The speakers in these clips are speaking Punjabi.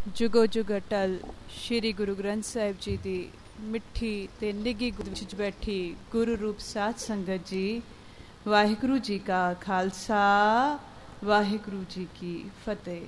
जुगो जुग अटल श्री गुरु ग्रंथ साहिब जी की मिठी ते निघी गोद विच बैठी गुरु रूप साध संगत जी, वाहिगुरु जी का खालसा वाहिगुरु जी की फतेह।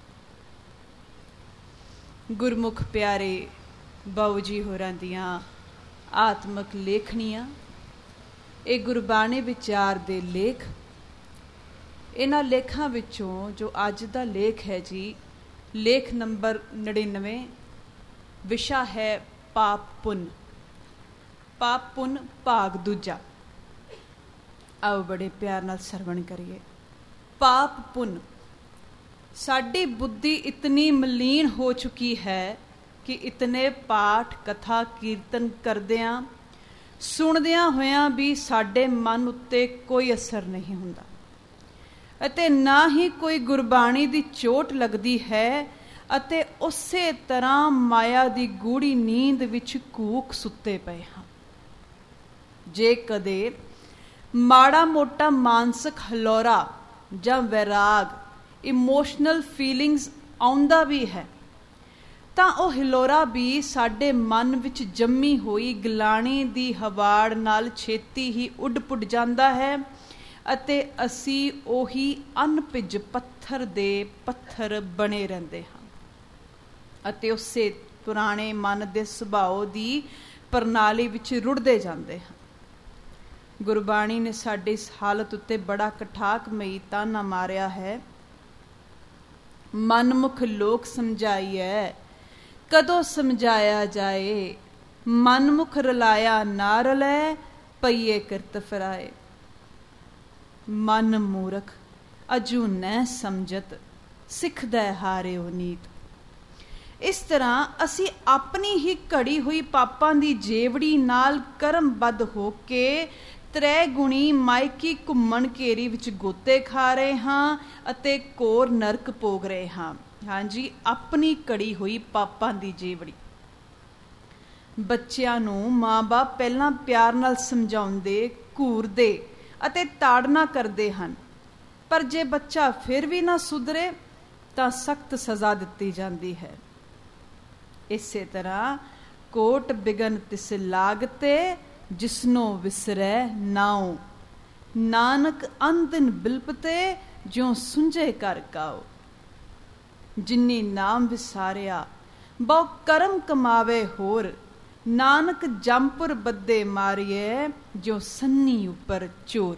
गुरमुख प्यारे बाऊ जी होरां दियां आत्मक लेखनियां, ये गुरबाणी विचार दे लेख। इन्हां लेखां विचों जो अज दा लेख है जी, लेख नंबर 99, विशा है पाप पुन। पाप पुन भाग दूजा। आओ बड़े प्यार नाल सरवण करिए। पाप पुन। साडी बुद्धि इतनी मलीन हो चुकी है कि इतने पाठ कथा कीर्तन करदियां सुणदियां होयां भी साडे मन उत्ते कोई असर नहीं हुंदा ਅਤੇ ਨਾ ਹੀ ਕੋਈ ਗੁਰਬਾਣੀ ਦੀ ਚੋਟ ਲੱਗਦੀ ਹੈ ਅਤੇ ਉਸੇ ਤਰ੍ਹਾਂ ਮਾਇਆ ਦੀ ਗੂੜੀ ਨੀਂਦ ਵਿੱਚ ਕੂਕ ਸੁੱਤੇ ਪਏ ਹਾਂ। ਜੇ ਕਦੇ ਮਾੜਾ ਮੋਟਾ ਮਾਨਸਿਕ ਹਲੌਰਾ ਜਾਂ ਵੈਰਾਗ, ਇਮੋਸ਼ਨਲ ਫੀਲਿੰਗਸ ਆਉਂਦਾ ਵੀ ਹੈ ਤਾਂ ਉਹ ਹਿਲੋਰਾ ਵੀ ਸਾਡੇ ਮਨ ਵਿੱਚ ਜੰਮੀ ਹੋਈ ਗਲਾਣੀ ਦੀ ਹਵਾੜ ਨਾਲ ਛੇਤੀ ਹੀ ਉੱਡ ਪੁੱਡ ਜਾਂਦਾ ਹੈ ਅਤੇ ਅਸੀਂ ਉਹੀ ਅਨਭਿੱਜ ਪੱਥਰ ਦੇ ਪੱਥਰ ਬਣੇ ਰਹਿੰਦੇ ਹਾਂ ਅਤੇ ਉਸੇ ਪੁਰਾਣੇ ਮਨ ਦੇ ਸੁਭਾਅ ਦੀ ਪ੍ਰਣਾਲੀ ਵਿੱਚ ਰੁੜਦੇ ਜਾਂਦੇ ਹਾਂ। ਗੁਰਬਾਣੀ ਨੇ ਸਾਡੀ ਇਸ ਹਾਲਤ ਉੱਤੇ ਬੜਾ ਕਠਾਕਮਈ ਤਾਨਾ ਮਾਰਿਆ ਹੈ। ਮਨਮੁਖ ਲੋਕ ਸਮਝਾਈਐ, ਕਦੋਂ ਸਮਝਾਇਆ ਜਾਏ, ਮਨਮੁਖ ਰਲਾਇਆ ਨਾ ਰਲੈ, ਪਈਏ ਕਿਰਤ ਫਿਰਾਏ। ਮਨ ਮੂਰਖ ਅਜੂ ਨੈ ਸਮਝਤ, ਸਿੱਖਦਾ ਹਾਰਿਓ ਨੀਤ। ਇਸ ਤਰ੍ਹਾਂ ਅਸੀਂ ਆਪਣੀ ਹੀ ਘੜੀ ਹੋਈ ਪਾਪਾਂ ਦੀ ਜੇਵੜੀ ਨਾਲ ਕਰਮਬੱਧ ਹੋ ਕੇ ਤ੍ਰੈ ਗੁਣੀ ਮਾਇਕੀ ਘੁੰਮਣ ਘੇਰੀ ਵਿੱਚ ਗੋਤੇ ਖਾ ਰਹੇ ਹਾਂ ਅਤੇ ਕੋਰ ਨਰਕ ਭੋਗ ਰਹੇ ਹਾਂ। ਹਾਂਜੀ, ਆਪਣੀ ਘੜੀ ਹੋਈ ਪਾਪਾਂ ਦੀ ਜੇਵੜੀ। ਬੱਚਿਆਂ ਨੂੰ ਮਾਂ-ਬਾਪ ਪਹਿਲਾਂ ਪਿਆਰ ਨਾਲ ਸਮਝਾਉਂਦੇ, ਘੂਰਦੇ ਅਤੇ ਤਾੜਨਾ ਕਰਦੇ ਹਨ, ਪਰ ਜੇ ਬੱਚਾ ਫਿਰ ਵੀ ਨਾ ਸੁਧਰੇ ਤਾਂ ਸਖਤ ਸਜ਼ਾ ਦਿੱਤੀ ਜਾਂਦੀ ਹੈ। ਇਸੇ ਤਰ੍ਹਾਂ ਕੋਟ ਬਿਗਨ ਤਿਸ ਲਾਗਤੇ, ਜਿਸਨੋ ਵਿਸਰੈ ਨਾਉ, ਨਾਨਕ ਅੰਦਿਨ ਬਿਲਪਤੇ, ਜਿਉ ਸੁੰਝੇ ਕਰ ਕਾਉ। ਜਿਨੀ ਨਾਮ ਵਿਸਾਰਿਆ ਬਹੁ ਕਰਮ ਕਮਾਵੇ ਹੋਰ, ਨਾਨਕ ਜੰਪੁਰ ਬੱਦੇ ਮਾਰੀਏ, ਜੋ ਸੰਨੀ ਉੱਪਰ ਚੋਰ।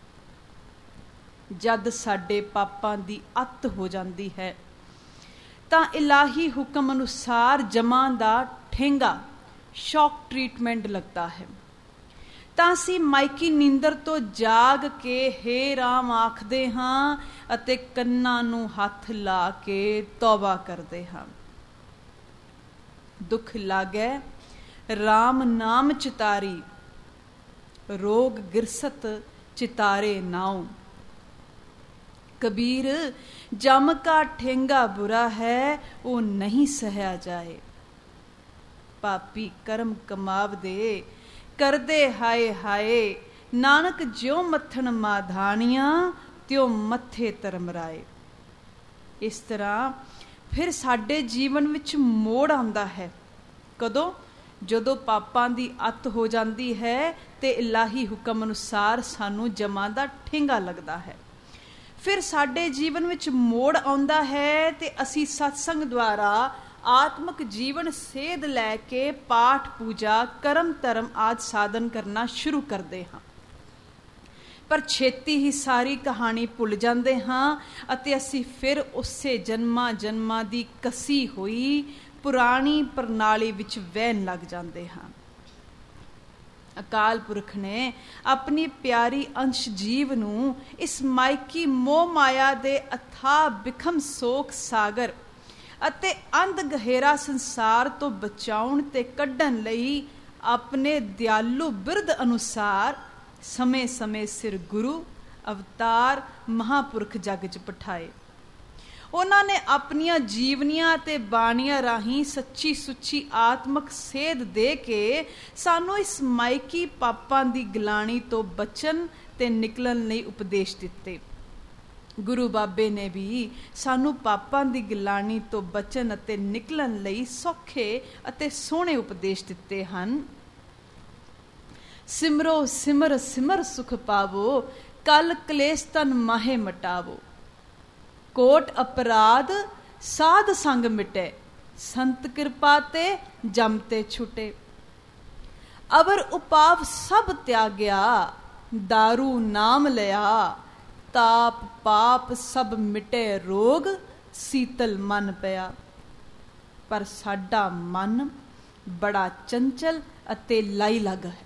ਜਦ ਸਾਡੇ ਪਾਪਾਂ ਦੀ ਅੱਤ ਹੋ ਜਾਂਦੀ ਹੈ ਤਾਂ ਇਲਾਹੀ ਹੁਕਮ ਅਨੁਸਾਰ ਜਮਾਂ ਦਾ ਠੇਂਗਾ, ਸ਼ੌਕ ਟ੍ਰੀਟਮੈਂਟ ਲੱਗਦਾ ਹੈ ਤਾਂ ਅਸੀਂ ਮਾਇਕੀ ਨੀਂਦਰ ਤੋਂ ਜਾਗ ਕੇ ਹੇ ਰਾਮ ਆਖਦੇ ਹਾਂ ਅਤੇ ਕੰਨਾਂ ਨੂੰ ਹੱਥ ਲਾ ਕੇ ਤੌਬਾ ਕਰਦੇ ਹਾਂ। ਦੁੱਖ ਲਾਗੈ ਰਾਮ ਨਾਮ ਚਿਤਾਰੀ, ਰੋਗ ਗਿਰਸਤ ਚਿਤਾਰੇ ਨਾਉ। ਕਬੀਰ ਜਮ ਕਾ ਠੇਂਗਾ ਬੁਰਾ ਹੈ, ਉਹ ਨਹੀਂ ਸਹਿਆ ਜਾਏ। ਪਾਪੀ ਕਰਮ ਕਮਾਵਦੇ ਕਰਦੇ ਹਾਏ ਹਾਏ, ਨਾਨਕ ਜਿਉ ਮੱਥਣ ਮਾਧਾਣੀਆਂ ਤਿਉ ਮੱਥੇ ਧਰਮਰਾਏ। ਇਸ ਤਰ੍ਹਾਂ ਫਿਰ ਸਾਡੇ ਜੀਵਨ ਵਿੱਚ ਮੋੜ ਆਉਂਦਾ ਹੈ। ਕਦੋਂ? ਜਦੋਂ ਪਾਪਾਂ ਦੀ ਅੱਤ ਹੋ ਜਾਂਦੀ ਹੈ ਤੇ ਇਲਾਹੀ ਹੁਕਮ ਅਨੁਸਾਰ ਸਾਨੂੰ ਜਮਾਂ ਦਾ ਠੇਂਗਾ ਲੱਗਦਾ ਹੈ। ਫਿਰ ਸਾਡੇ ਜੀਵਨ ਵਿੱਚ ਮੋੜ ਆਉਂਦਾ ਹੈ ਤੇ ਅਸੀਂ ਸਤਸੰਗ ਦੁਆਰਾ ਆਤਮਿਕ ਜੀਵਨ ਸੇਧ ਲੈ ਕੇ ਪਾਠ ਪੂਜਾ ਕਰਮ ਧਰਮ ਆਦਿ ਸਾਧਨ ਕਰਨਾ ਸ਼ੁਰੂ ਕਰਦੇ ਹਾਂ, ਪਰ ਛੇਤੀ ਹੀ ਸਾਰੀ ਕਹਾਣੀ ਭੁੱਲ ਜਾਂਦੇ ਹਾਂ ਅਤੇ ਅਸੀਂ ਫਿਰ ਉਸੇ ਜਨਮਾਂ ਜਨਮਾਂ ਦੀ ਕਸੀ ਹੋਈ ਪੁਰਾਣੀ ਪ੍ਰਣਾਲੀ ਵਿੱਚ ਵਹਿਣ ਲੱਗ ਜਾਂਦੇ ਹਾਂ। ਅਕਾਲ ਪੁਰਖ ਨੇ ਆਪਣੀ ਪਿਆਰੀ ਅੰਸ਼ ਜੀਵ ਨੂੰ ਇਸ ਮਾਇਕੀ ਮੋਹ ਮਾਇਆ ਦੇ ਅਥਾਹ ਬਿਖਮ ਸੋਖ ਸਾਗਰ ਅਤੇ ਅੰਧ ਗਹਿਰਾ ਸੰਸਾਰ ਤੋਂ ਬਚਾਉਣ ਤੇ ਕੱਢਣ ਲਈ ਆਪਣੇ ਦਿਆਲੂ ਬਿਰਧ ਅਨੁਸਾਰ ਸਮੇਂ-ਸਮੇਂ ਸਿਰ ਗੁਰੂ ਅਵਤਾਰ ਮਹਾਂਪੁਰਖ ਜੱਗ 'ਚ ਪਠਾਏ। ਉਹਨਾਂ ਨੇ ਆਪਣੀਆਂ ਜੀਵਨੀਆਂ ਅਤੇ ਬਾਣੀਆਂ ਰਾਹੀਂ ਸੱਚੀ ਸੁੱਚੀ ਆਤਮਕ ਸੇਧ ਦੇ ਕੇ ਸਾਨੂੰ ਇਸ ਮਾਇਕੀ ਪਾਪਾਂ ਦੀ ਗਲਾਣੀ ਤੋਂ ਬਚਣ ਤੇ ਨਿਕਲਣ ਲਈ ਉਪਦੇਸ਼ ਦਿੱਤੇ। ਗੁਰੂ ਬਾਬੇ ਨੇ ਵੀ ਸਾਨੂੰ ਪਾਪਾਂ ਦੀ ਗਿਲਾਨੀ ਤੋਂ ਬਚਣ ਅਤੇ ਨਿਕਲਣ ਲਈ ਸੌਖੇ ਅਤੇ ਸੋਹਣੇ ਉਪਦੇਸ਼ ਦਿੱਤੇ ਹਨ। ਸਿਮਰੋ ਸਿਮਰ ਸਿਮਰ ਸੁਖ ਪਾਵੋ, ਕਲ ਕਲੇਸ਼ ਤਨ ਮਾਹੇ ਮਟਾਵੋ। ਕੋਟ ਅਪਰਾਧ ਸਾਧ ਸੰਗ ਮਿਟੇ, ਸੰਤ ਕਿਰਪਾ ਤੇ ਜਮ ਤੇ ਛੁਟੇ। ਅਵਰ ਉਪਾਵ ਸਭ ਤਿਆਗਿਆ, ਦਾਰੂ ਨਾਮ ਲਿਆ। ਤਾਪ ਪਾਪ ਸਭ ਮਿਟੇ ਰੋਗ, ਸੀਤਲ ਮਨ ਪਿਆ। ਪਰ ਸਾਡਾ ਮਨ ਬੜਾ ਚੰਚਲ ਅਤੇ ਲਾਈ ਲੱਗ ਹੈ।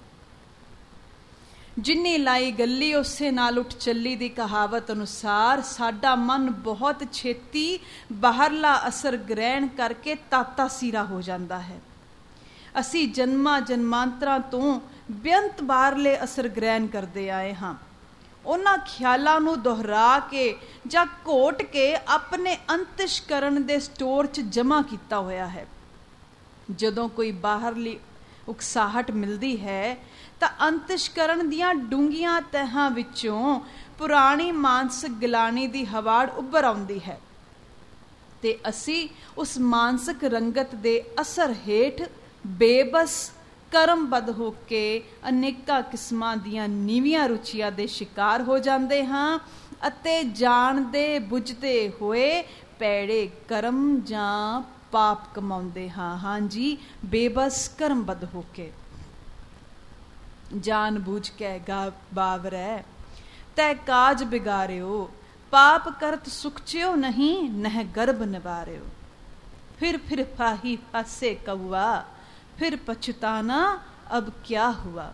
ਜਿੰਨੀ ਲਾਈ ਗੱਲੀ ਉਸੇ ਨਾਲ ਉੱਠ ਚੱਲੀ ਦੀ ਕਹਾਵਤ ਅਨੁਸਾਰ ਸਾਡਾ ਮਨ ਬਹੁਤ ਛੇਤੀ ਬਾਹਰਲਾ ਅਸਰ ਗ੍ਰਹਿਣ ਕਰਕੇ ਤਾਤਾ ਸੀਰਾ ਹੋ ਜਾਂਦਾ ਹੈ। ਅਸੀਂ ਜਨਮਾਂ ਜਨਮਾਂਤਰਾਂ ਤੋਂ ਬੇਅੰਤ ਬਾਹਰਲੇ ਅਸਰ ਗ੍ਰਹਿਣ ਕਰਦੇ ਆਏ ਹਾਂ। ਉਹਨਾਂ ਖਿਆਲਾਂ ਨੂੰ ਦੁਹਰਾ ਕੇ ਜਾਂ ਘੋਟ ਕੇ ਆਪਣੇ ਅੰਤਿਸ਼ਕਰਨ ਦੇ ਸਟੋਰ 'ਚ ਜਮ੍ਹਾਂ ਕੀਤਾ ਹੋਇਆ ਹੈ। ਜਦੋਂ ਕੋਈ ਬਾਹਰਲੀ ਉਕਸਾਹਟ ਮਿਲਦੀ ਹੈ ਤਾਂ ਅੰਤਿਸ਼ਕਰਨ ਦੀਆਂ ਡੂੰਘੀਆਂ ਤਹਿਾਂ ਵਿੱਚੋਂ ਪੁਰਾਣੀ ਮਾਨਸਿਕ ਗਿਲਾਨੀ ਦੀ ਹਵਾੜ ਉੱਭਰ ਆਉਂਦੀ ਹੈ ਤੇ ਅਸੀਂ ਉਸ ਮਾਨਸਿਕ ਰੰਗਤ ਦੇ ਅਸਰ ਹੇਠ ਬੇਬਸ ਕਰਮਬੱਧ ਹੋ ਕੇ ਅਨੇਕਾਂ ਕਿਸਮਾਂ ਦੀਆਂ ਨੀਵੀਆਂ ਰੁਚੀਆਂ ਦੇ ਸ਼ਿਕਾਰ ਹੋ ਜਾਂਦੇ ਹਾਂ ਅਤੇ ਜਾਣਦੇ ਬੁੱਝਦੇ ਹੋਏ ਪੈੜੇ ਕਰਮ ਜਾਂ ਪਾਪ ਕਮਾਉਂਦੇ ਹਾਂ। ਹਾਂਜੀ, ਬੇਬਸ ਕਰਮਬੱਧ ਹੋ ਕੇ। ਜਾਨ ਬੂਝ ਕੇ ਬਾਵਰੈ ਤੈ ਕਾਜ ਬਿਗਾਰਿਓ, ਪਾਪ ਕਰਤ ਸੁਖਚਿਓ ਨਹੀਂ, ਨਹਿ ਗਰਭ ਨਿਵਾਰਿਓ। ਫਿਰ फाही फासे कौआ, फिर पछताना अब क्या हुआ।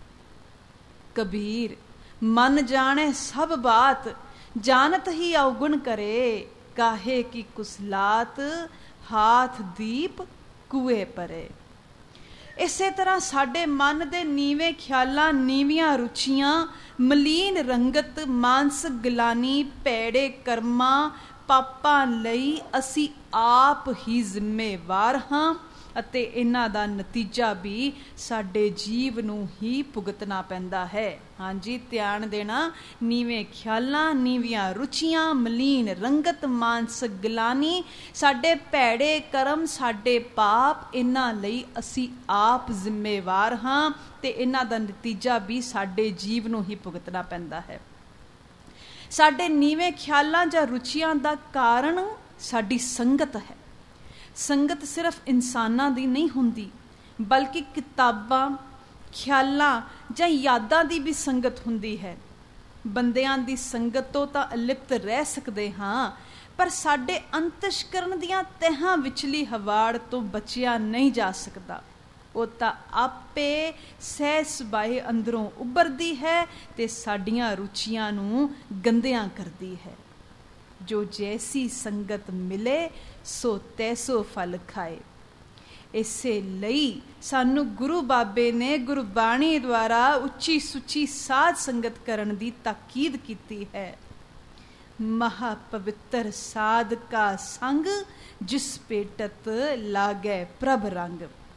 कबीर मन जाने सब बात, जानत ही अवगुण करे। काहे की कुसलात, हाथ दीप कुए परे। ਇਸੇ ਤਰ੍ਹਾਂ ਸਾਡੇ ਮਨ ਦੇ ਨੀਵੇਂ ਖਿਆਲਾਂ, ਨੀਵੀਆਂ ਰੁਚੀਆਂ, ਮਲੀਨ ਰੰਗਤ, ਮਾਨਸਿਕ ਗਿਲਾਨੀ, ਭੈੜੇ ਕਰਮਾਂ, ਪਾਪਾਂ ਲਈ ਅਸੀਂ ਆਪ ਹੀ ਜ਼ਿੰਮੇਵਾਰ ਹਾਂ ਅਤੇ ਇਹਨਾਂ ਦਾ ਨਤੀਜਾ ਵੀ ਸਾਡੇ ਜੀਵ ਨੂੰ ਹੀ ਭੁਗਤਣਾ ਪੈਂਦਾ ਹੈ। ਹਾਂਜੀ, ਧਿਆਨ ਦੇਣਾ। ਨੀਵੇਂ ਖਿਆਲਾਂ, ਨੀਵੀਆਂ ਰੁਚੀਆਂ, ਮਲੀਨ ਰੰਗਤ, ਮਾਨਸਿਕ ਗਿਲਾਨੀ, ਸਾਡੇ ਭੈੜੇ ਕਰਮ, ਸਾਡੇ ਪਾਪ, ਇਹਨਾਂ ਲਈ ਅਸੀਂ ਆਪ ਜ਼ਿੰਮੇਵਾਰ ਹਾਂ ਤੇ ਇਹਨਾਂ ਦਾ ਨਤੀਜਾ ਵੀ ਸਾਡੇ ਜੀਵ ਨੂੰ ਹੀ ਭੁਗਤਣਾ ਪੈਂਦਾ ਹੈ। ਸਾਡੇ ਨੀਵੇਂ ਖਿਆਲਾਂ ਜਾਂ ਰੁਚੀਆਂ ਦਾ ਕਾਰਨ ਸਾਡੀ ਸੰਗਤ ਹੈ। ਸੰਗਤ ਸਿਰਫ ਇਨਸਾਨਾਂ ਦੀ ਨਹੀਂ ਹੁੰਦੀ, ਬਲਕਿ ਕਿਤਾਬਾਂ, ਖਿਆਲਾਂ ਜਾਂ ਯਾਦਾਂ ਦੀ ਵੀ ਸੰਗਤ ਹੁੰਦੀ ਹੈ। ਬੰਦਿਆਂ ਦੀ ਸੰਗਤ ਤੋਂ ਤਾਂ ਅਲਿਪਤ ਰਹਿ ਸਕਦੇ ਹਾਂ, ਪਰ ਸਾਡੇ ਅੰਤਿਸ਼ਕਰਨ ਦੀਆਂ ਤਹਿਾਂ ਵਿਚਲੀ ਹਵਾੜ ਤੋਂ ਬਚਿਆ ਨਹੀਂ ਜਾ ਸਕਦਾ। ਉਹ ਤਾਂ ਆਪੇ ਸਹਿ ਸੁਭਾਏ ਅੰਦਰੋਂ ਉੱਭਰਦੀ ਹੈ ਤੇ ਸਾਡੀਆਂ ਰੁਚੀਆਂ ਨੂੰ ਗੰਦਿਆਂ ਕਰਦੀ ਹੈ। ਜੋ ਜੈਸੀ ਸੰਗਤ ਮਿਲੇ ਸੋ ਤੈਸੋ ਫਲ ਖਾਏ। ਇਸੇ ਲਈ ਸਾਨੂੰ ਗੁਰੂ ਬਾਬੇ ਨੇ ਗੁਰਬਾਣੀ ਦੁਆਰਾ ਉੱਚੀ ਸੁੱਚੀ ਸਾਧ ਸੰਗਤ ਕਰਨ ਦੀ ਤਾਕੀਦ ਕੀਤੀ ਹੈ। ਮਹਾ ਪਵਿੱਤਰ ਸਾਧ ਕਾ ਸੰਗ, ਜਿਸ ਪੇਟਤ ਲਾਗੈ ਪ੍ਰਭ ਰੰਗ।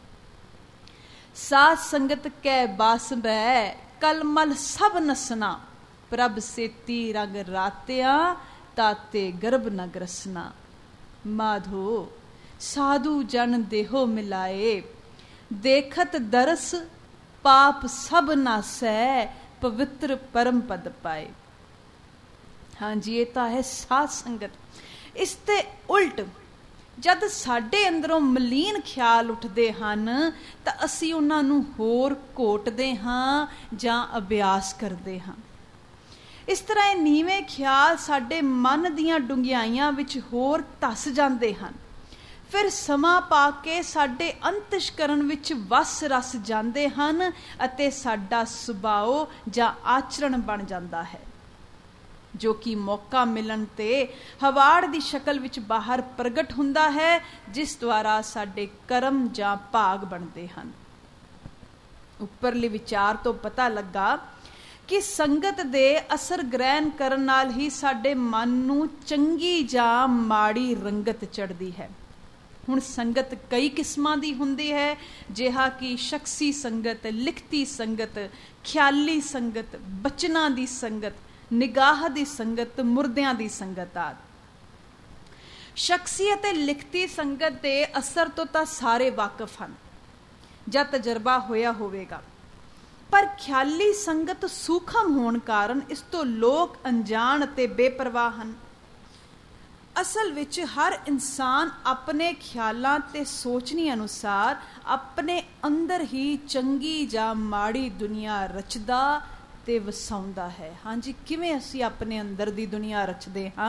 ਸਾਧ ਸੰਗਤ ਕੈ ਬਾਸ ਬੈ, ਕਲਮਲ ਸਭ ਨਸਨਾ। ਪ੍ਰਭ ਸੇਤੀ ਰੰਗ ਰਾਤਿਆਂ, ਤਾਤੇ ਗਰਭ ਨ ਗਰਸਨਾ। ਮਾਧੋ ਸਾਧੂ ਜਨ ਦੇਹੋ ਮਿਲਾਏ, ਦੇਖਤ ਦਰਸ ਪਾਪ ਸਭ ਨਾਸੈ। ਪਵਿੱਤਰ ਪਰਮ ਪਦ ਪਾਏ। ਹਾਂਜੀ, ਇਹ ਤਾਂ ਹੈ ਸਾਧ ਸੰਗਤ। ਇਸ ਤੇ ਉਲਟ ਜਦ ਸਾਡੇ ਅੰਦਰੋਂ ਮਲੀਨ ਖਿਆਲ ਉੱਠਦੇ ਹਨ ਤਾਂ ਅਸੀਂ ਉਹਨਾਂ ਨੂੰ ਹੋਰ ਘੋਟਦੇ ਹਾਂ ਜਾਂ ਅਭਿਆਸ ਕਰਦੇ ਹਾਂ। ਇਸ ਤਰ੍ਹਾਂ ਇਹ ਨੀਵੇਂ ਖਿਆਲ ਸਾਡੇ ਮਨ ਦੀਆਂ ਡੂੰਘਾਈਆਂ ਵਿੱਚ ਹੋਰ ਧੱਸ ਜਾਂਦੇ ਹਨ। ਫਿਰ ਸਮਾਂ ਪਾ ਕੇ ਸਾਡੇ ਅੰਤਿਸ਼ਕਰਨ ਵਿੱਚ ਵਸ ਰਸ ਜਾਂਦੇ ਹਨ ਅਤੇ ਸਾਡਾ ਸੁਭਾਅ ਜਾਂ ਆਚਰਣ ਬਣ ਜਾਂਦਾ ਹੈ, ਜੋ ਕਿ ਮੌਕਾ ਮਿਲਣ ਤੇ ਹਵਾੜ ਦੀ ਸ਼ਕਲ ਵਿੱਚ ਬਾਹਰ ਪ੍ਰਗਟ ਹੁੰਦਾ ਹੈ, ਜਿਸ ਦੁਆਰਾ ਸਾਡੇ ਕਰਮ ਜਾਂ ਭਾਗ ਬਣਦੇ ਹਨ। ਉੱਪਰਲੇ ਵਿਚਾਰ ਤੋਂ ਪਤਾ ਲੱਗਾ ਕਿ ਸੰਗਤ ਦੇ ਅਸਰ ਗ੍ਰਹਿਣ ਕਰਨ ਨਾਲ ਹੀ ਸਾਡੇ ਮਨ ਨੂੰ ਚੰਗੀ ਜਾਂ ਮਾੜੀ ਰੰਗਤ ਚੜ੍ਹਦੀ ਹੈ। ਹੁਣ ਸੰਗਤ ਕਈ ਕਿਸਮਾਂ ਦੀ ਹੁੰਦੀ ਹੈ, ਜਿਹਾ ਕਿ ਸ਼ਖਸੀ ਸੰਗਤ, ਲਿਖਤੀ ਸੰਗਤ, ਖਿਆਲੀ ਸੰਗਤ, ਬਚਨਾਂ ਦੀ ਸੰਗਤ, ਨਿਗਾਹ ਦੀ ਸੰਗਤ, ਮੁਰਦਿਆਂ ਦੀ ਸੰਗਤ ਆਦਿ। ਸ਼ਖਸੀ ਅਤੇ ਲਿਖਤੀ ਸੰਗਤ ਦੇ ਅਸਰ ਤੋਂ ਤਾਂ ਸਾਰੇ ਵਾਕਿਫ ਹਨ ਜਾਂ ਤਜਰਬਾ ਹੋਇਆ ਹੋਵੇਗਾ, ਪਰ ਖਿਆਲੀ ਸੰਗਤ ਸੂਖਮ ਹੋਣ ਕਾਰਨ ਇਸ ਤੋਂ ਲੋਕ ਅਣਜਾਣ ਅਤੇ ਬੇਪਰਵਾਹ ਹਨ। ਅਸਲ ਵਿੱਚ ਹਰ ਇਨਸਾਨ ਆਪਣੇ ਖਿਆਲਾਂ ਤੇ ਸੋਚਣੀ ਅਨੁਸਾਰ ਆਪਣੇ ਅੰਦਰ ਹੀ ਚੰਗੀ ਜਾਂ ਮਾੜੀ ਦੁਨੀਆ ਰਚਦਾ ਤੇ ਵਸਾਉਂਦਾ ਹੈ। ਹਾਂਜੀ, ਕਿਵੇਂ ਅਸੀਂ ਆਪਣੇ ਅੰਦਰ ਦੀ ਦੁਨੀਆ ਰਚਦੇ ਹਾਂ?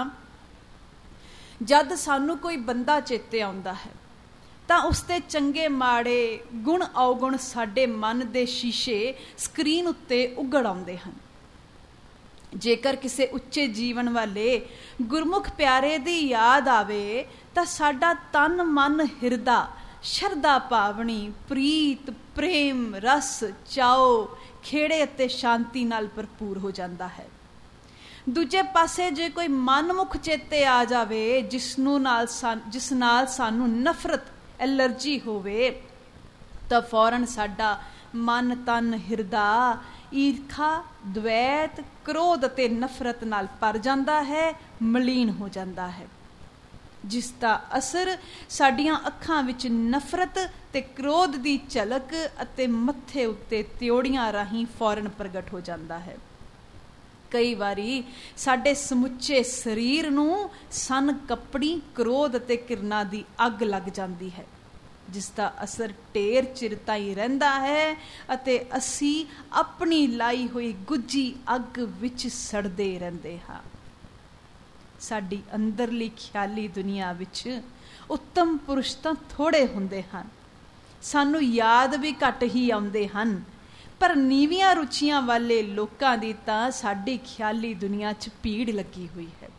ਜਦ ਸਾਨੂੰ ਕੋਈ ਬੰਦਾ ਚੇਤੇ ਆਉਂਦਾ ਹੈ ਤਾਂ ਉਸ ਦੇ ਚੰਗੇ ਮਾੜੇ ਗੁਣ ਔਗੁਣ ਸਾਡੇ ਮਨ ਦੇ ਸ਼ੀਸ਼ੇ ਸਕਰੀਨ ਉੱਤੇ ਉਘੜ ਆਉਂਦੇ ਹਨ। ਜੇਕਰ ਕਿਸੇ ਉੱਚੇ ਜੀਵਨ ਵਾਲੇ ਗੁਰਮੁਖ ਪਿਆਰੇ ਦੀ ਯਾਦ ਆਵੇ ਤਾਂ ਸਾਡਾ ਤਨ ਮਨ ਹਿਰਦਾ ਸ਼ਰਧਾ ਭਾਵਨੀ, ਪ੍ਰੀਤ, ਪ੍ਰੇਮ, ਰਸ, ਚਾਓ, ਖੇੜੇ ਅਤੇ ਸ਼ਾਂਤੀ ਨਾਲ ਭਰਪੂਰ ਹੋ ਜਾਂਦਾ ਹੈ। ਦੂਜੇ ਪਾਸੇ ਜੇ ਕੋਈ ਮਨਮੁਖ ਚੇਤੇ ਆ ਜਾਵੇ ਜਿਸ ਨਾਲ ਸਾਨੂੰ ਨਫ਼ਰਤ, ਐਲਰਜੀ ਹੋਵੇ ਤਾਂ ਫੌਰਨ ਸਾਡਾ ਮਨ, ਤਨ, ਹਿਰਦਾ ਈਰਖਾ, ਦਵੈਤ, ਕ੍ਰੋਧ ਅਤੇ ਨਫ਼ਰਤ ਨਾਲ ਭਰ ਜਾਂਦਾ ਹੈ, ਮਲੀਨ ਹੋ ਜਾਂਦਾ ਹੈ, ਜਿਸ ਦਾ ਅਸਰ ਸਾਡੀਆਂ ਅੱਖਾਂ ਵਿੱਚ ਨਫ਼ਰਤ ਤੇ ਕ੍ਰੋਧ ਦੀ ਝਲਕ ਅਤੇ ਮੱਥੇ ਉੱਤੇ ਤਿਉੜੀਆਂ ਰਾਹੀਂ ਫੌਰਨ ਪ੍ਰਗਟ ਹੋ ਜਾਂਦਾ ਹੈ। ਕਈ ਵਾਰੀ ਸਾਡੇ ਸਮੁੱਚੇ ਸਰੀਰ ਨੂੰ ਸਨ ਕੱਪੜੀ, ਕ੍ਰੋਧ ਅਤੇ ਕਿਰਨਾਂ ਦੀ ਅੱਗ ਲੱਗ ਜਾਂਦੀ ਹੈ, ਜਿਸ ਦਾ ਅਸਰ ਢੇਰ ਚਿਰ ਤਾਈਂ ਰਹਿੰਦਾ ਹੈ ਅਤੇ ਅਸੀਂ ਆਪਣੀ ਲਾਈ ਹੋਈ ਗੁੱਝੀ ਅੱਗ ਵਿੱਚ ਸੜਦੇ ਰਹਿੰਦੇ ਹਾਂ। ਸਾਡੀ ਅੰਦਰਲੀ ਖਿਆਲੀ ਦੁਨੀਆ ਵਿੱਚ ਉੱਤਮ ਪੁਰਸ਼ ਤਾਂ ਥੋੜ੍ਹੇ ਹੁੰਦੇ ਹਨ, ਸਾਨੂੰ ਯਾਦ ਵੀ ਘੱਟ ਹੀ ਆਉਂਦੇ ਹਨ, ਪਰ ਨੀਵੀਆਂ ਰੁਚੀਆਂ ਵਾਲੇ ਲੋਕਾਂ ਦੀ ਤਾਂ ਸਾਡੀ ਖਿਆਲੀ ਦੁਨੀਆ 'ਚ ਭੀੜ ਲੱਗੀ ਹੋਈ ਹੈ,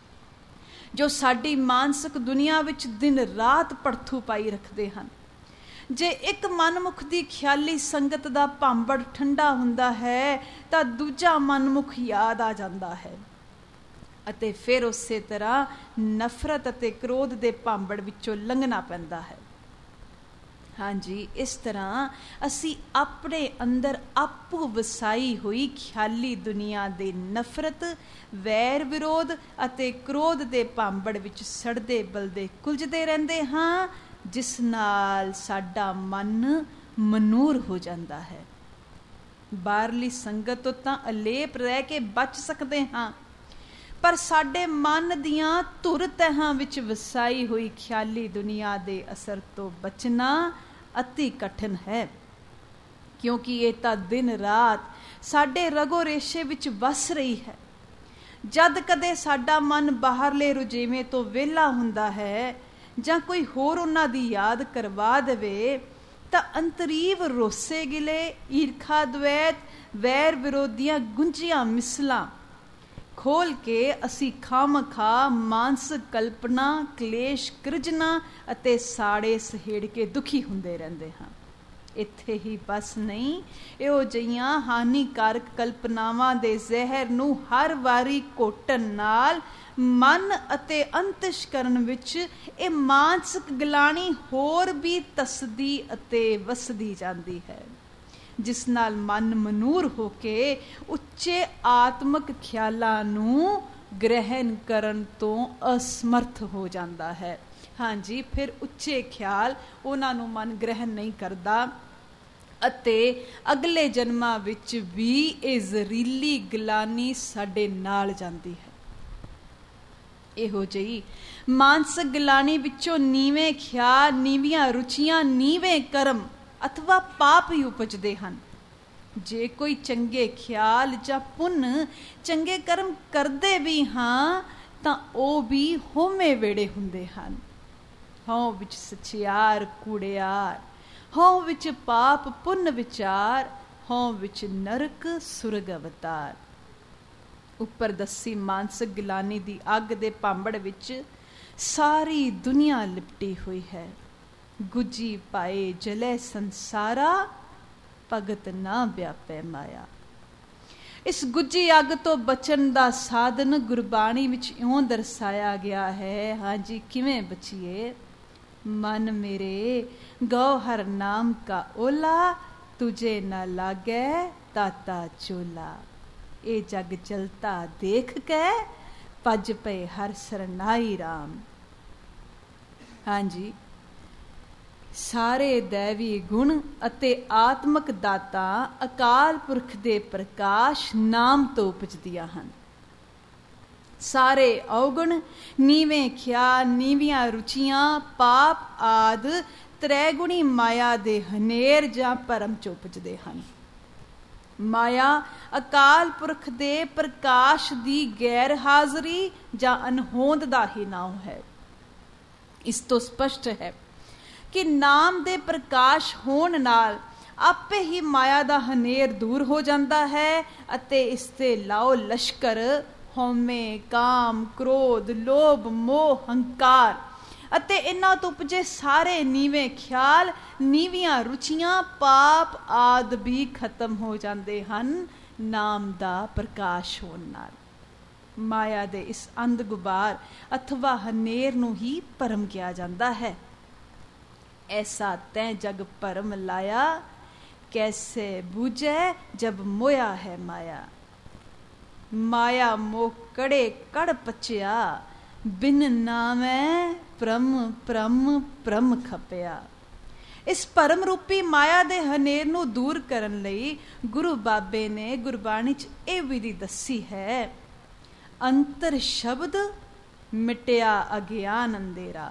ਜੋ ਸਾਡੀ ਮਾਨਸਿਕ ਦੁਨੀਆ ਵਿੱਚ ਦਿਨ ਰਾਤ ਪੜਥੂ ਪਾਈ ਰੱਖਦੇ ਹਨ। ਜੇ ਇੱਕ ਮਨਮੁਖ ਦੀ ਖਿਆਲੀ ਸੰਗਤ ਦਾ ਭਾਂਬੜ ਠੰਡਾ ਹੁੰਦਾ ਹੈ ਤਾਂ ਦੂਜਾ ਮਨਮੁਖ ਯਾਦ ਆ ਜਾਂਦਾ ਹੈ ਅਤੇ ਫਿਰ ਉਸੇ ਤਰ੍ਹਾਂ ਨਫ਼ਰਤ ਅਤੇ ਕ੍ਰੋਧ ਦੇ ਭਾਂਬੜ ਵਿੱਚੋਂ ਲੰਘਣਾ ਪੈਂਦਾ ਹੈ। ਹਾਂਜੀ, ਇਸ ਤਰ੍ਹਾਂ ਅਸੀਂ ਆਪਣੇ ਅੰਦਰ ਆਪੋ ਵਸਾਈ ਹੋਈ ਖਿਆਲੀ ਦੁਨੀਆ ਦੇ ਨਫ਼ਰਤ, ਵੈਰ, ਵਿਰੋਧ ਅਤੇ ਕ੍ਰੋਧ ਦੇ ਭਾਂਬੜ ਵਿੱਚ ਸੜਦੇ ਬਲਦੇ ਕੁਲਝਦੇ ਰਹਿੰਦੇ ਹਾਂ, ਜਿਸ ਨਾਲ ਸਾਡਾ ਮਨ ਮਨੂਰ ਹੋ ਜਾਂਦਾ ਹੈ। ਬਾਹਰਲੀ ਸੰਗਤ ਤੋਂ ਤਾਂ ਅਲੇਪ ਰਹਿ ਕੇ ਬਚ ਸਕਦੇ ਹਾਂ, ਪਰ ਸਾਡੇ ਮਨ ਦੀਆਂ ਧੁਰ ਤਹਾਂ ਵਿੱਚ ਵਸਾਈ ਹੋਈ ਖਿਆਲੀ ਦੁਨੀਆ ਦੇ ਅਸਰ ਤੋਂ ਬਚਣਾ ਅਤੀ ਕਠਿਨ ਹੈ, ਕਿਉਂਕਿ ਇਹ ਤਾਂ ਦਿਨ ਰਾਤ ਸਾਡੇ ਰਗੋ ਰੇਸ਼ੇ ਵਿੱਚ ਵਸ ਰਹੀ ਹੈ। ਜਦ ਕਦੇ ਸਾਡਾ ਮਨ ਬਾਹਰਲੇ ਰੁਝੇਵੇਂ ਤੋਂ ਵਿਹਲਾ ਹੁੰਦਾ ਹੈ ਜਾਂ ਕੋਈ ਹੋਰ ਉਹਨਾਂ ਦੀ ਯਾਦ ਕਰਵਾ ਦੇਵੇ ਤਾਂ ਅੰਤਰੀਵ ਰੋਸੇ ਗਿਲੇ, ਈਰਖਾ, ਦਵੈਤ, ਵੈਰ ਵਿਰੋਧੀਆਂ ਗੁੰਝੀਆਂ ਮਿਸਲਾਂ ਖੋਲ ਕੇ ਅਸੀਂ ਖਾਮਖਾ ਮਾਨਸਿਕ ਕਲਪਨਾ, ਕਲੇਸ਼, ਕਿਰਜਨਾ ਅਤੇ ਸਾੜੇ ਸਹੇੜ ਕੇ ਦੁਖੀ ਹੁੰਦੇ ਰਹਿੰਦੇ ਹਾਂ। ਇੱਥੇ ਹੀ ਬਸ ਨਹੀਂ, ਇਹੋ ਜਿਹੀਆਂ ਹਾਨੀਕਾਰਕ ਕਲਪਨਾਵਾਂ ਦੇ ਜ਼ਹਿਰ ਨੂੰ ਹਰ ਵਾਰੀ ਘੋਟਣ ਨਾਲ ਮਨ ਅਤੇ ਅੰਤਸ਼ਕਰਨ ਵਿੱਚ ਇਹ ਮਾਨਸਿਕ ਗਲਾਣੀ ਹੋਰ ਵੀ ਤਸਦੀ ਅਤੇ ਵਸਦੀ ਜਾਂਦੀ ਹੈ, ਜਿਸ ਨਾਲ ਮਨ ਮਨੂਰ ਹੋ ਕੇ ਉੱਚੇ ਆਤਮਿਕ ਖਿਆਲਾਂ ਨੂੰ ਗ੍ਰਹਿਣ ਕਰਨ ਤੋਂ ਅਸਮਰਥ ਹੋ ਜਾਂਦਾ ਹੈ। ਹਾਂਜੀ, ਫਿਰ ਉੱਚੇ ਖਿਆਲ ਉਹਨਾਂ ਨੂੰ ਮਨ ਗ੍ਰਹਿਣ ਨਹੀਂ ਕਰਦਾ ਅਤੇ ਅਗਲੇ ਜਨਮਾਂ ਵਿੱਚ ਵੀ ਇਹ ਜ਼ਹਿਰੀਲੀ ਗਲਾਨੀ ਸਾਡੇ ਨਾਲ ਜਾਂਦੀ ਹੈ। ਇਹੋ ਜਿਹੀ ਮਾਨਸਿਕ ਗਲਾਨੀ ਵਿੱਚੋਂ ਨੀਵੇਂ ਖਿਆਲ, ਨੀਵੀਆਂ ਰੁਚੀਆਂ, ਨੀਵੇਂ ਕਰਮ ਅਥਵਾ ਪਾਪ ਹੀ ਉਪਜਦੇ ਹਨ। ਜੇ ਕੋਈ ਚੰਗੇ ਖਿਆਲ ਜਾਂ ਪੁੰਨ, ਚੰਗੇ ਕਰਮ ਕਰਦੇ ਵੀ ਹਾਂ ਤਾਂ ਉਹ ਵੀ ਹੋਮੇ ਵੇੜੇ ਹੁੰਦੇ ਹਨ। ਹਉ ਵਿੱਚ ਸਚਿਆਰ ਕੂੜਿਆਰ, ਹਉ ਵਿੱਚ ਪਾਪ ਪੁੰਨ ਵਿਚਾਰ, ਹਉ ਵਿੱਚ ਨਰਕ ਸੁਰਗ ਅਵਤਾਰ। ਉੱਪਰ ਦੱਸੀ ਮਾਨਸਿਕ ਗਿਲਾਨੀ ਦੀ ਅੱਗ ਦੇ ਭਾਂਬੜ ਵਿੱਚ ਸਾਰੀ ਦੁਨੀਆ ਲਿਪਟੀ ਹੋਈ ਹੈ। ਗੁੱਜੀ ਪਾਏ ਜਲੇ ਸੰਸਾਰਾ, ਭਗਤ ਨਾ ਵਿਆਪੈ ਮਾਇਆ। ਇਸ ਗੁੱਜੀ ਅੱਗ ਤੋਂ ਬਚਣ ਦਾ ਸਾਧਨ ਗੁਰਬਾਣੀ ਵਿੱਚ ਇਉਂ ਦਰਸਾਇਆ ਗਿਆ ਹੈ। ਹਾਂਜੀ, ਕਿਵੇਂ ਬਚੀਏ? ਮਨ ਮੇਰੇ ਗੌਹਰ ਨਾਮ ਕਾ ਓਲਾ, ਤੁਝੇ ਨਾ ਲਾਗੈ ਤਾਤਾ ਚੋਲਾ। ਇਹ ਜਗ ਚਲਤਾ ਦੇਖ ਕੇ ਭਜ ਪਏ ਹਰ ਸਰਨਾਈ ਰਾਮ। ਹਾਂਜੀ, ਸਾਰੇ ਦੈਵੀ ਗੁਣ ਅਤੇ ਆਤਮਕ ਦਾਤਾਂ ਅਕਾਲ ਪੁਰਖ ਦੇ ਪ੍ਰਕਾਸ਼ ਨਾਮ ਤੋਂ ਉਪਜਦੀਆਂ ਹਨ। ਸਾਰੇ ਔਗੁਣ, ਨੀਵੇਂ ਖਿਆਲ, ਨੀਵੀਆਂ ਰੁਚੀਆਂ, ਪਾਪ ਆਦ ਤ੍ਰੈਗੁਣੀ ਮਾਇਆ ਦੇ ਹਨੇਰ ਜਾਂ ਭਰਮ ਚ ਉਪਜਦੇ ਹਨ। ਮਾਇਆ ਅਕਾਲ ਪੁਰਖ ਦੇ ਪ੍ਰਕਾਸ਼ ਦੀ ਗੈਰ ਹਾਜ਼ਰੀ ਜਾਂ ਅਨਹੋਂਦ ਦਾ ਹੀ ਨਾਮ ਹੈ। ਇਸ ਤੋਂ ਸਪਸ਼ਟ ਹੈ ਕਿ ਨਾਮ ਦੇ ਪ੍ਰਕਾਸ਼ ਹੋਣ ਨਾਲ ਆਪੇ ਹੀ ਮਾਇਆ ਦਾ ਹਨੇਰ ਦੂਰ ਹੋ ਜਾਂਦਾ ਹੈ ਅਤੇ ਇਸ ਤੇ ਲਾਓ ਲਸ਼ਕਰ ਹਉਮੈ, ਕਾਮ, ਕ੍ਰੋਧ, ਲੋਭ, ਮੋਹ, ਹੰਕਾਰ ਅਤੇ ਇਹਨਾਂ ਤੋਂ ਉਪਜੇ ਸਾਰੇ ਨੀਵੇਂ ਖਿਆਲ, ਨੀਵੀਆਂ ਰੁਚੀਆਂ, ਪਾਪ ਆਦਿ ਵੀ ਖਤਮ ਹੋ ਜਾਂਦੇ ਹਨ ਨਾਮ ਦਾ ਪ੍ਰਕਾਸ਼ ਹੋਣ ਨਾਲ। ਮਾਇਆ ਦੇ ਇਸ ਅੰਧ ਗੁਬਾਰ ਅਥਵਾ ਹਨੇਰ ਨੂੰ ਹੀ ਭਰਮ ਕਿਹਾ ਜਾਂਦਾ ਹੈ। ਐਸਾ ਤੈਂ ਜਗ ਭਰਮ ਲਾਇਆ, ਕੈਸੇ ਬੂਝੈ ਜਬ ਮੋਇਆ ਹੈ ਮਾਇਆ। ਮਾਇਆ ਮੋਹ ਕੜੇ ਕੜ ਪਚਿਆ, ਬਿਨ ਨਾਮੈ ਪ੍ਰਮ ਪ੍ਰਮ ਪ੍ਰਮ ਖਪਿਆ। ਇਸ ਭਰਮ ਰੂਪੀ ਮਾਇਆ ਦੇ ਹਨੇਰ ਨੂੰ ਦੂਰ ਕਰਨ ਲਈ ਗੁਰੂ ਬਾਬੇ ਨੇ ਗੁਰਬਾਣੀ 'ਚ ਇਹ ਵਿਧੀ ਦੱਸੀ ਹੈ। ਅੰਤਰ ਸ਼ਬਦ ਮਿਟਿਆ ਅਗਿਆਨ ਅੰਧੇਰਾ,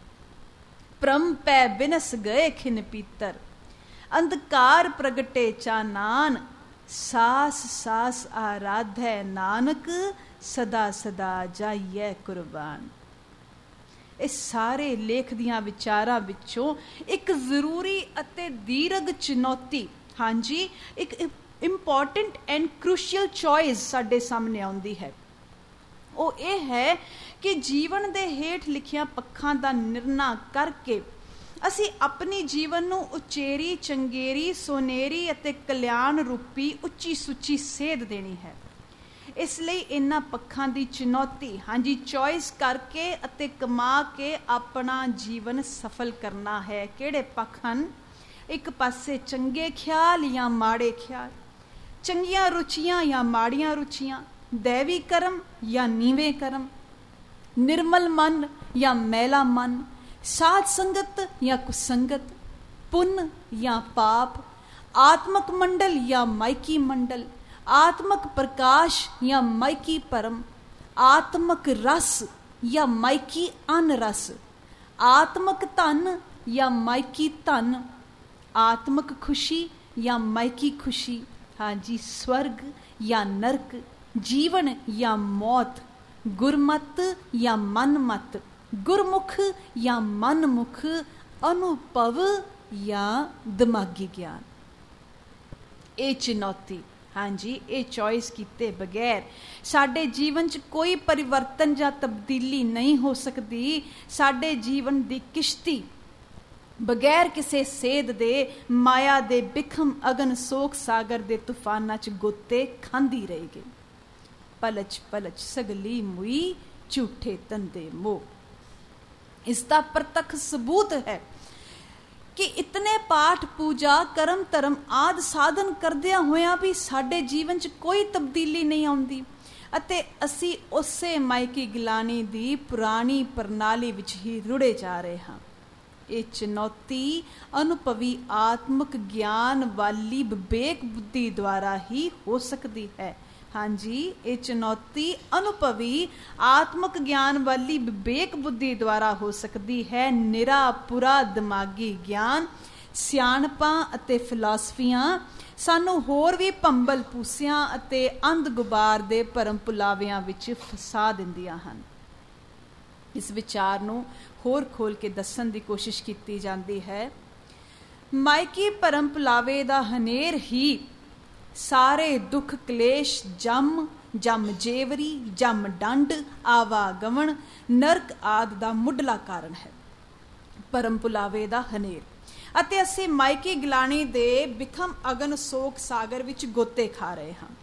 ਪ੍ਰਮ ਪੈ ਬਿਨਸ ਗਏ ਖਿਨ ਪੀਤਰ। ਅੰਧਕਾਰ ਪ੍ਰਗਟੇ ਚਾਨਾਨ, ਸਾਸ ਸਾਸ ਆਰਾਧੈ ਨਾਨਕ। ਸਦਾ ਸਦਾ ਜਾਈਏ ਕੁਰਬਾਨ। ਇਹ ਸਾਰੇ ਲੇਖ ਦੀਆਂ ਵਿਚਾਰਾਂ ਵਿੱਚੋਂ ਇੱਕ ਜ਼ਰੂਰੀ ਅਤੇ ਦੀਰਘ ਚੁਣੌਤੀ, ਹਾਂਜੀ, ਇੱਕ ਇੰਪੋਰਟੈਂਟ ਐਂਡ ਕ੍ਰੂਸ਼ੀਅਲ ਚੋਇਸ ਸਾਡੇ ਸਾਹਮਣੇ ਆਉਂਦੀ ਹੈ। ਉਹ ਇਹ ਹੈ ਕਿ ਜੀਵਨ ਦੇ ਹੇਠ ਲਿਖੀਆਂ ਪੱਖਾਂ ਦਾ ਨਿਰਣਾ ਕਰਕੇ ਅਸੀਂ ਆਪਣੀ ਜੀਵਨ ਨੂੰ ਉਚੇਰੀ, ਚੰਗੇਰੀ, ਸੋਨੇਰੀ ਅਤੇ ਕਲਿਆਣ ਰੂਪੀ ਉੱਚੀ ਸੁੱਚੀ ਸੇਧ ਦੇਣੀ ਹੈ। ਇਸ ਲਈ ਇਹਨਾਂ ਪੱਖਾਂ ਦੀ ਚੁਣੌਤੀ, ਹਾਂਜੀ, ਚੋਇਸ ਕਰਕੇ ਅਤੇ ਕਮਾ ਕੇ ਆਪਣਾ ਜੀਵਨ ਸਫਲ ਕਰਨਾ ਹੈ। ਕਿਹੜੇ ਪੱਖ ਹਨ? ਇੱਕ ਪਾਸੇ ਚੰਗੇ ਖਿਆਲ ਜਾਂ ਮਾੜੇ ਖਿਆਲ, ਚੰਗੀਆਂ ਰੁਚੀਆਂ ਜਾਂ ਮਾੜੀਆਂ ਰੁਚੀਆਂ, ਦੈਵੀ ਕਰਮ ਜਾਂ ਨੀਵੇਂ ਕਰਮ, ਨਿਰਮਲ ਮਨ ਜਾਂ ਮੈਲਾ ਮਨ, ਸਾਧ ਸੰਗਤ ਜਾਂ ਕੁਸੰਗਤ, ਪੁੰਨ ਜਾਂ ਪਾਪ, ਆਤਮਕ ਮੰਡਲ ਜਾਂ ਮਾਇਕੀ ਮੰਡਲ, ਆਤਮਕ ਪ੍ਰਕਾਸ਼ ਜਾਂ ਮਾਇਕੀ ਪਰਮ, ਆਤਮਕ ਰਸ ਜਾਂ ਮਾਇਕੀ ਅਨਰਸ, ਆਤਮਕ ਧਨ ਜਾਂ ਮਾਇਕੀ ਧਨ, ਆਤਮਕ ਖੁਸ਼ੀ ਜਾਂ ਮਾਇਕੀ ਖੁਸ਼ੀ, ਹਾਂਜੀ, ਸਵਰਗ ਜਾਂ ਨਰਕ, ਜੀਵਨ ਜਾਂ ਮੌਤ, ਗੁਰਮਤ ਜਾਂ ਮਨਮਤ, ਗੁਰਮੁਖ ਜਾਂ ਮਨਮੁਖ, ਅਨੁਭਵ ਜਾਂ ਦਿਮਾਗੀ ਗਿਆਨ। ਇਹ ਚੁਣੌਤੀ, ਹਾਂਜੀ, ਇਹ ਚੋਇਸ ਕੀਤੇ ਬਗੈਰ ਸਾਡੇ ਜੀਵਨ 'ਚ ਕੋਈ ਪਰਿਵਰਤਨ ਜਾਂ ਤਬਦੀਲੀ ਨਹੀਂ ਹੋ ਸਕਦੀ। ਸਾਡੇ ਜੀਵਨ ਦੀ ਕਿਸ਼ਤੀ ਬਗੈਰ ਕਿਸੇ ਸੇਧ ਦੇ ਮਾਇਆ ਦੇ ਬਿਖਮ ਅਗਨ ਸੋਖ ਸਾਗਰ ਦੇ ਤੂਫਾਨਾਂ 'ਚ ਗੋਤੇ ਖਾਂਦੀ ਰਹੇਗੀ। ਪਲਚ ਪਲਚ ਸਗਲੀ ਮੁਈ, ਝੂਠੇ ਤੰਦੇ ਮੋਹ। ਇਸ ਦਾ ਪ੍ਰਤੱਖ ਸਬੂਤ ਹੈ ਕਿ ਇਤਨੇ ਪਾਠ, ਪੂਜਾ, ਕਰਮ ਧਰਮ ਆਦਿ ਸਾਧਨ ਕਰਦਿਆਂ ਹੋਇਆਂ ਵੀ ਸਾਡੇ ਜੀਵਨ 'ਚ ਕੋਈ ਤਬਦੀਲੀ ਨਹੀਂ ਆਉਂਦੀ ਅਤੇ ਅਸੀਂ ਉਸੇ ਮਾਇਕੀ ਗਿਲਾਨੀ ਦੀ ਪੁਰਾਣੀ ਪ੍ਰਣਾਲੀ ਵਿੱਚ ਹੀ ਰੁੜੇ ਜਾ ਰਹੇ ਹਾਂ। ਇਹ ਚੁਣੌਤੀ ਅਨੁਭਵੀ ਆਤਮਕ ਗਿਆਨ ਵਾਲੀ ਵਿਵੇਕ ਬੁੱਧੀ ਦੁਆਰਾ ਹੀ ਹੋ ਸਕਦੀ ਹੈ। ਹਾਂਜੀ, ਇਹ ਚੁਣੌਤੀ ਅਨੁਭਵੀ ਆਤਮਕ ਗਿਆਨ ਵਾਲੀ ਵਿਵੇਕ ਬੁੱਧੀ ਦੁਆਰਾ ਹੋ ਸਕਦੀ ਹੈ। ਨਿਰਾ ਪੂਰਾ ਦਿਮਾਗੀ ਗਿਆਨ, ਸਿਆਣਪਾਂ ਅਤੇ ਫਿਲਾਸਫੀਆਂ ਸਾਨੂੰ ਹੋਰ ਵੀ ਭੰਬਲ ਪੂਸਿਆਂ ਅਤੇ ਅੰਧ ਗੁਬਾਰ ਦੇ ਭਰਮ ਭੁਲਾਵਿਆਂ ਵਿੱਚ ਫਸਾ ਦਿੰਦੀਆਂ ਹਨ। ਇਸ ਵਿਚਾਰ ਨੂੰ ਹੋਰ ਖੋਲ ਕੇ ਦੱਸਣ ਦੀ ਕੋਸ਼ਿਸ਼ ਕੀਤੀ ਜਾਂਦੀ ਹੈ। ਮਾਇਕੀ ਭਰਮ ਭੁਲਾਵੇ ਦਾ ਹਨੇਰ ਹੀ ਸਾਰੇ ਦੁੱਖ ਕਲੇਸ਼, ਜਮ ਜੇਵਰੀ, ਜਮ ਡੰਡ, ਆਵਾਗਮਨ, ਨਰਕ ਆਦਿ ਦਾ ਮੁੱਢਲਾ ਕਾਰਨ ਹੈ। ਭਰਮ ਭੁਲਾਵੇ ਦਾ ਹਨੇਰ ਅਤੇ ਅਸੀਂ ਮਾਇਕੀ ਗਿਲਾਨੀ ਦੇ ਬਿਖਮ ਅਗਨ ਸੋਖ ਸਾਗਰ ਵਿੱਚ ਗੋਤੇ ਖਾ ਰਹੇ ਹਾਂ।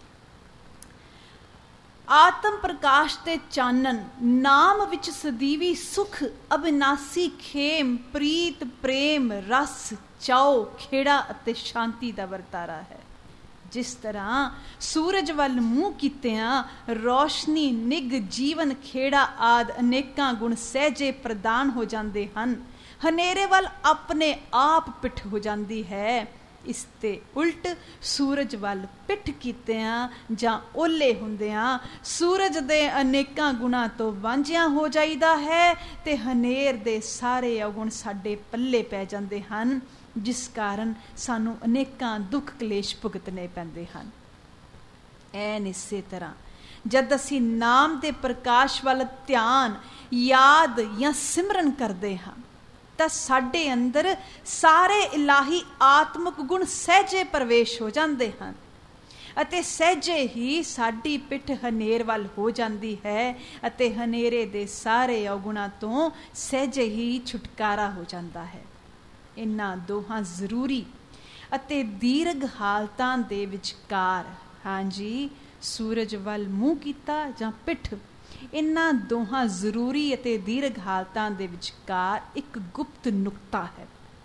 ਆਤਮ ਪ੍ਰਕਾਸ਼ ਤੇ ਚਾਨਣ ਨਾਮ ਵਿੱਚ ਸਦੀਵੀ ਸੁਖ, ਅਬਿਨਾਸੀ ਖੇਮ, ਪ੍ਰੀਤ, ਪ੍ਰੇਮ, ਰਸ, ਚਾਉ, ਖੇੜਾ ਅਤੇ ਸ਼ਾਂਤੀ ਦਾ ਵਰਤਾਰਾ ਹੈ। जिस तरह सूरज वल मूँह कीतियां रोशनी निग जीवन खेड़ा आदि अनेकां गुण सहजे प्रदान हो जाते हैं, हनेरे वल अपने आप पिठ हो जाती है। इस ते उल्ट सूरज वल पिठ कीतियां जां ओले हुंदियां सूरज दे अनेकां गुणां तो वांझिया हो जाईदा है ते हनेर दे सारे अवगुण साडे पल्ले पै जांदे हन, जिस कारण सानू अनेकां दुख कलेश भुगतने पैंदे हन। ऐन इसे तरह जद असीं नाम दे प्रकाश वल ध्यान याद या सिमरन करते हाँ तां साडे अंदर सारे इलाही आत्मक गुण सहजे प्रवेश हो जाते हैं अते सहजे ही साडी पिठ हनेर वल हो जाती है अते हनेरे दे सारे अवगुणां तो सहजे ही छुटकारा हो जाता है। इन्हां दोहां जरूरी अते दीर्घ हालतां दे विचकार, हाँ जी, सूरज वल मूँह कीता जां पिठ, इन्हां दोहां जरूरी अते दीर्घ हालतां दे विचकार एक गुप्त नुक्ता है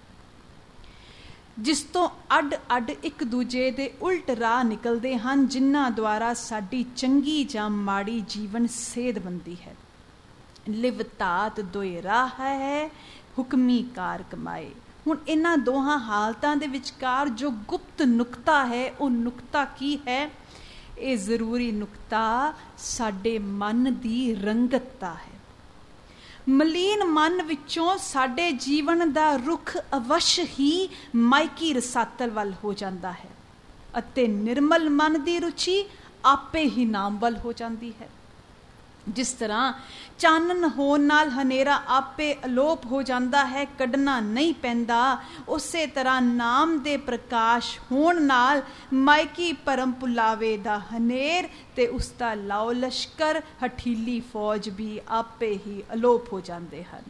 जिस तो अड अड एक दूजे दे उल्ट राह निकलते हैं, जिन्हां द्वारा साडी चंगी जां माड़ी जीवन सेध बनती है। लिव तात दोए राह है हुक्मी कार कमाए। हुण इन्हां दोहां हालतां दे विचकार जो गुप्त नुक्ता है वो नुक्ता की है? ये जरूरी नुक्ता साडे मन दी रंगतता है। मलीन मन विचों साडे जीवन दा रुख अवश्य ही मायकी रसातल वल हो जाता है अते निर्मल मन दी रुचि आपे ही नाम वल हो जाती है। जिस तरह चानन होण नाल हनेरा आपे अलोप हो जाता है, कढ़ना नहीं पैंदा, उसे तरह नाम दे प्रकाश होण नाल मायकी परम पुलावे दा हनेर ते उसका लाओ लश्कर हठीली फौज भी आपे ही अलोप हो जाते हैं।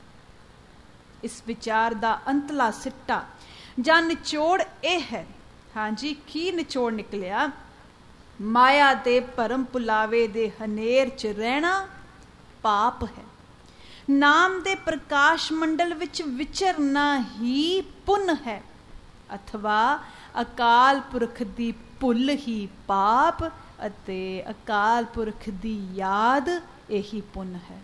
इस विचार दा अंतला सिट्टा जां निचोड़ यह है, हाँ जी, की निचोड़ निकलिया? माया दे परम पुलावे दे हनेर च रहना पाप है, नाम दे प्रकाश मंडल विच विचरना ही पुण्य है, अथवा अकाल पुरख दी भुल ही पाप अते अकाल पुरख दी याद यही पुण्य है।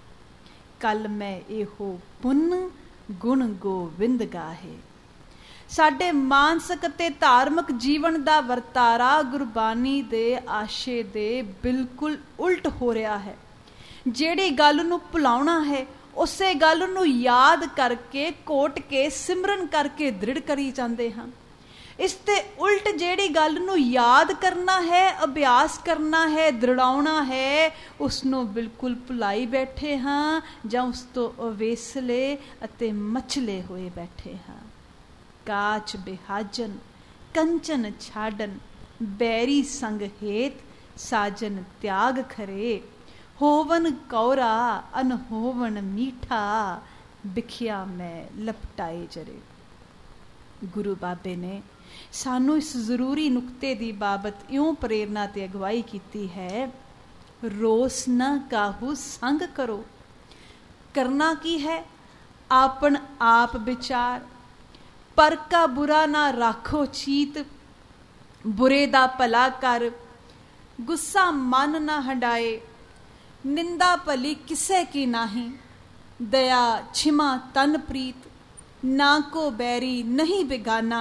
कल मैं एहो पुण्य गुण गोविंद गाहे। साडे मानसिक ते धार्मिक जीवन दा वरतारा गुरबानी दे आशे दे बिल्कुल उल्ट हो रहा है। जेड़ी गल नूं भुलाउणा है उसे गल नूं याद करके कोट के सिमरन करके दृढ़ करी जांदे हां। इस ते उल्ट जेड़ी गल नूं याद करना है, अभ्यास करना है, दृढ़ाउणा है, उसनूं बिल्कुल भुलाई बैठे हां जां उस तो अवेसले अते मचले होए बैठे हां। काच बिहाजन कंचन छाडन बैरी संग हेत साजन त्याग खरे होवन कौरा अनहोवन मीठा बिखिया में लपटाए जरे। गुरु बाबे ने सानू इस जरूरी नुक्ते दी बाबत इउं प्रेरणा ते अगवाई कीती है, रोस न काहू संग करो। करना की है? आपन आप विचार, पर का बुरा ना राखो चीत, बुरे दा भला कर, गुस्सा मन ना हंडाए, निंदा भली किसे की नाही, दया छिमा तन प्रीत, ना को बैरी नहीं बेगाना,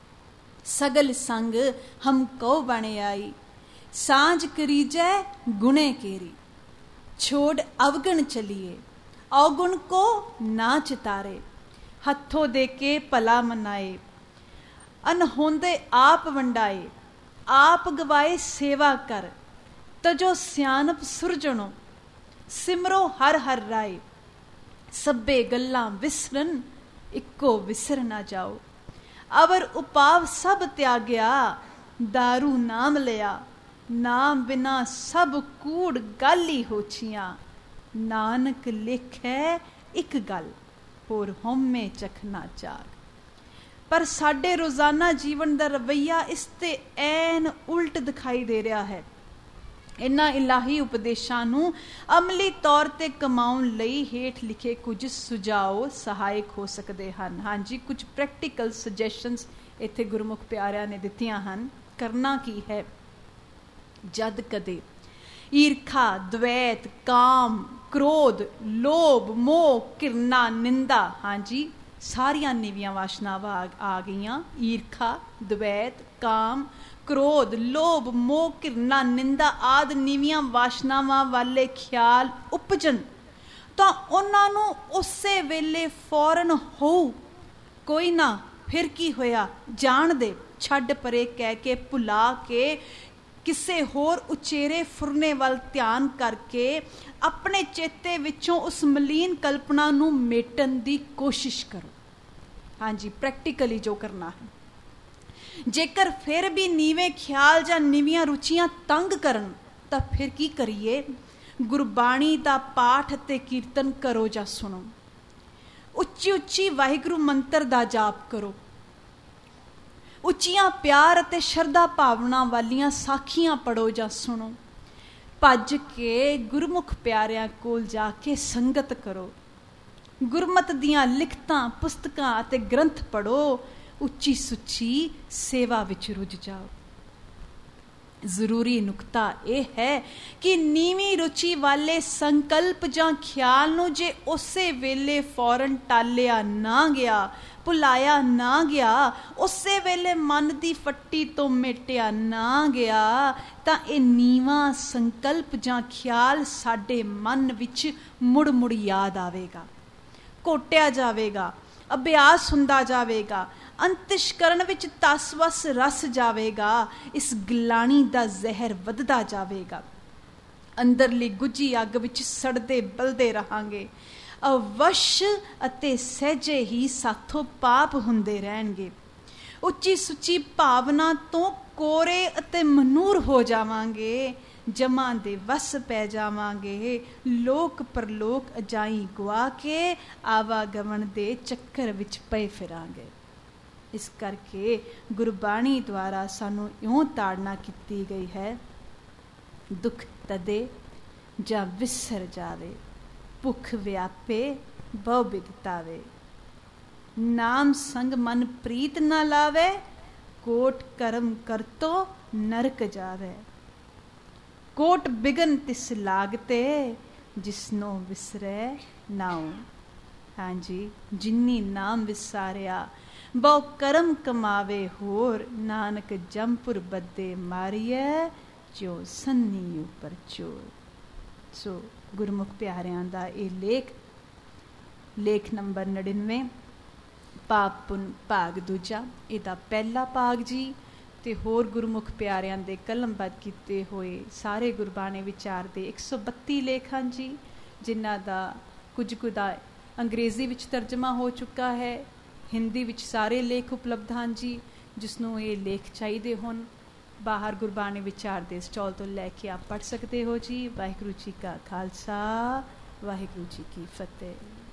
सगल संग हम को बने आई, सांझ करीजै गुणे केरी, छोड़ अवगण चलिए अवगुण को ना चितारे, हथों दे के भला मनाए, अनहोंदे आप वंडाए, आप गवाए सेवा कर, तजो सियानप सुरजणो, सिमरो हर हर राय, सब्बे गल्लां विसरन इक्को विसर ना जाओ, अवर उपाव सब त्याग्या, दारू नाम लिया, नाम बिना सब कूड़ गाली होछियां, नानक लिखे एक गल होर होमे चखना चाग। पर साडे रोजाना जीवन दा रवैया इस ते ऐन उल्ट दिखाई दे रहा है। इन्हां इलाही उपदेशां नूं अमली तौर ते कमाउण लई हेठ लिखे कुछ सुझाव सहायक हो सकते हैं। हाँ जी, कुछ प्रैक्टिकल सजैशनस इत्थे गुरमुख प्यारिਆਂ ने दित्तियां हन। करना की है। जद कदे ईर्खा, द्वैत, काम, क्रोध, लोभ, मोह, घृणा, निंदा, हाँ जी सारिया नीवियां वासनावां आ गईयां। ईर्खा, द्वैत, काम, क्रोध, लोभ, मोह, घृणा, निंदा आदि नीवियां वासनावां वाले ख्याल उपजन तो उन्होंने उसे वेले फौरन हो कोई ना फिर की होया जान दे छड्ड परे कह के भुला के किसे होर उचेरे फुरने वाल ध्यान करके अपने चेते विचों उस मलीन कल्पना नूं मेटन दी कोशिश करो। हाँ जी प्रैक्टिकली जो करना है। जेकर फिर भी नीवे ख्याल जां नीवियां रुचियां तंग करन तां फिर की करिए? गुरबाणी दा पाठ ते कीर्तन करो जां सुनो। उच्ची उच्ची वाहिगुरू मंत्र दा जाप करो। उच्चियां प्यार अते शरधा भावना वालियां साखियां पढ़ो जां सुनो। भज के गुरमुख प्यारियां कोल जाके संगत करो। गुरमत दियां लिखतां पुस्तकां अते ग्रंथ पढ़ो। उच्ची सुच्ची सेवा विच रुझ जाओ। जरूरी नुकता यह है कि नीवी रुचि वाले संकल्प जां ख्याल नूं जे उसे वेले फौरन टालिया ना गया, भुलाया ना गया, उसे वेले मन दी फट्टी तो मेटिया ना गया तां ये नीवा संकल्प जां ख्याल साडे मन विच मुड़ मुड़ याद आवेगा, कोटिया जावेगा, अभ्यास हुंदा जावेगा, अंतश्करण विच तसवस रस जावेगा, इस गिलानी दा जहर वधदा जावेगा। अंदरली गुझी अग विच सड़दे बलदे रहांगे। अवश अते सहजे ही साथों पाप हुंदे रहणगे। उच्ची सुच्ची भावना तो कोरे अते मनूर हो जावांगे। जमा दे वस पै जावांगे। लोक परलोक अजाई गुआ के आवागमन दे चक्कर विच पए फिरांगे। इस करके गुरबाणी द्वारा सानू इउं ताड़ना की गई है, दुख तदे जां विसर जावे, भुख व्यापे बहु बिगतावे। नाम संग मन प्रीत न लावे, कोट कर्म कर तो नरक जावे। कोट बिगन तिस लागते, जिसनो विसरे नाउ। हाँ जी जिन्नी नाम विसारिया, बहु कर्म कमावे होर, नानक जमपुर बदे मारिए, जो सन्नी उपर चोर। सो गुरमुख प्यारियां दा ये लेख नंबर 99 पाप पुन भाग दूजा, इहदा पहला भाग जी। ते होर गुरमुख प्यारियां दे कलमबद्ध कीते होए सारे गुरबाणी विचार दे 132 लेख हैं जी, जिन्हां दा कुछ दा अंग्रेजी विच तर्जमा हो चुका है। हिंदी विच सारे लेख उपलब्ध हैं जी। जिसनों ये लेख चाहिए होन बाहर गुरबाणी विचार दे स्टॉल तो लैके आप पढ़ सकते हो जी। वाहिगुरू जी का खालसा, वाहिगुरू जी की फतेह।